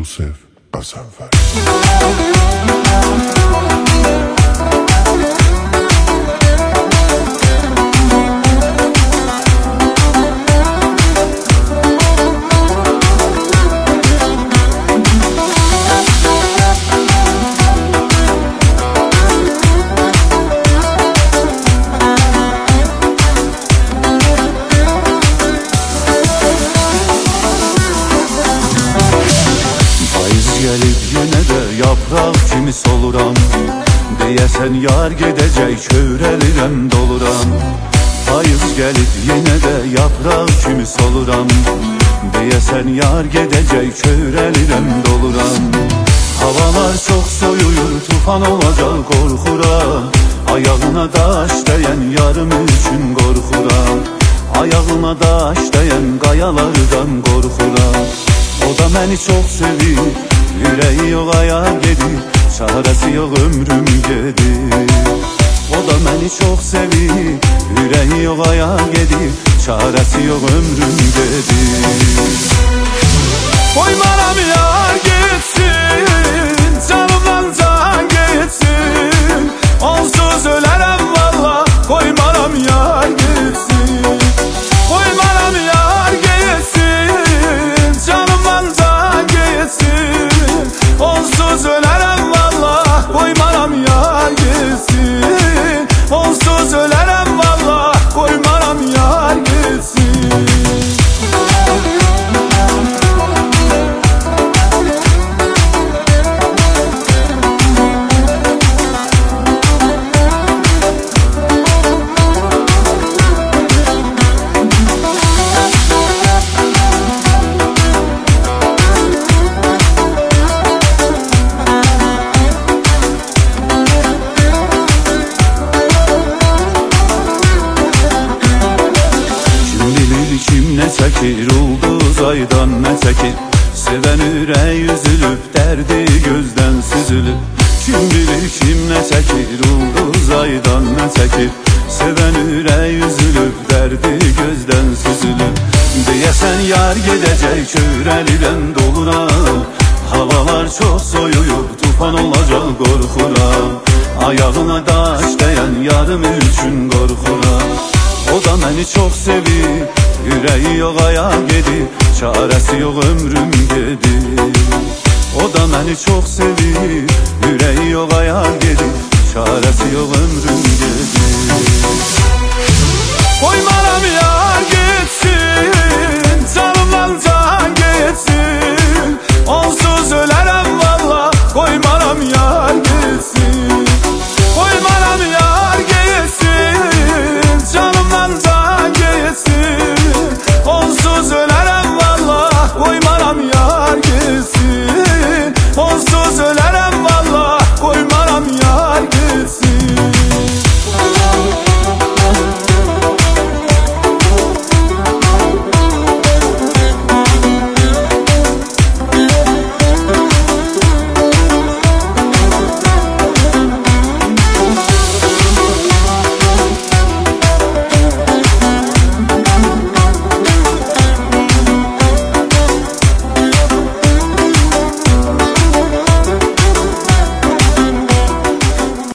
Yusuf Gazanfer. Gelib yenə də yapraq kimi soluram, deyəsən yar gedəcək kövrəlirəm doluram. Payız gəlib yenə də yapraq kimi soluram, deyəsən yar gedəcək kövrəlirəm doluram. Havalar çox soyuyur, tufan olacaq qorxuram, ayağına daş dəyən yarım üçün qorxuram, ayağına daş dəyən qayalardan qorxuram. O da məni çox sevir, yüreği yok ayağa gedir, çaresi yok ömrüm gedir. O da beni çok sevir, yüreği yok ayağa gedir, çaresi yok ömrüm gedir. Koymaram yar gitsin, canımdan can gitsin, onsuz ölərəm valla, koymaram yar gitsin. Koymaram yar gitsin, canımdan can gitsin, onsuz ölərəm valla, koymaram yar gitsin. Onsuz ölərəm valla, koymaram yar gitsin. Kim ne çekir, ulduz aydan ne çekir, seven ürək üzülüb, dərdi gözdən süzülüb. Kim bilir kim ne çekir, ulduz aydan ne çekir, seven ürək üzülüb, dərdi gözdən süzülüb. Deyəsən yar gedəcək kövrəlirəm doluram, havalar çox soyuyub, tufan olacaq qorxuram, ayağına daş dəyən yarım üçün qorxuram. O da məni çox sevir, yüreği yok ayağa gedir, çaresi yok ömrüm gedir. O da beni çok sevir, yüreği yok ayağa gedir, çaresi yok ömrüm gedir. Koymaram yar gitsin,